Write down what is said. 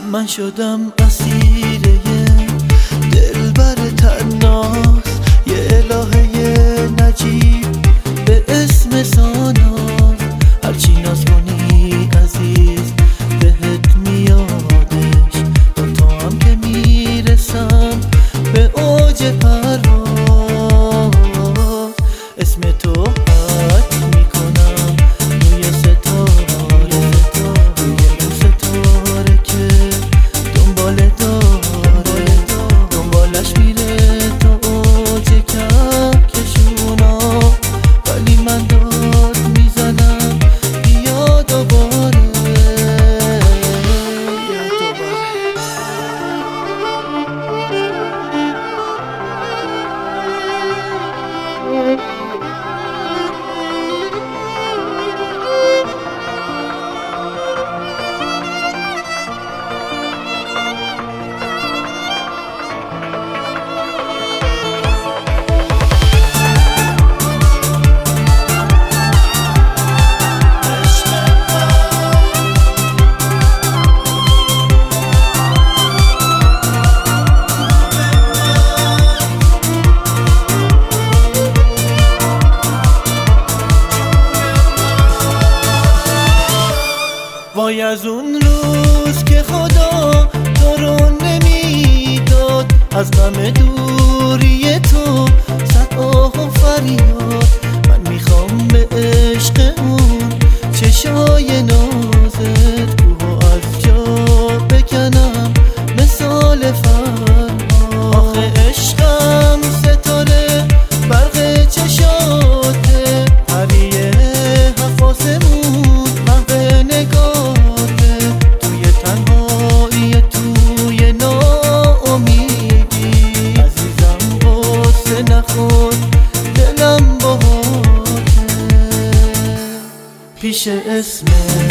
من شدم اسیر دلبر تناس، یه الهه نجیب به اسم ساناز. هرچی ناز کنی عزیز بهت میادش، با تو هم که میرسم به اوج پرواز. اسم تو حک میکنم روی ستاره، روی اون ستاره که دنبال داره، دنبالش میره تا اوج کهکشونا. ولی من داد میزنم بیا دوباره، بیا دوباره. وای از اون روز که خدا تو رو نمیداد، از غم دوری تو صد آه و فریاد. من میخوام به عشق اون چشای نازت کوه از جا بکنم مثال فرمان. آخه عشقم ستاره برق چشاته، پریه هفت آسمون محو نگاته. توی تنهایی توی ناامیدی عزیزم غصه نخور، دلم باهاته. پیش اسم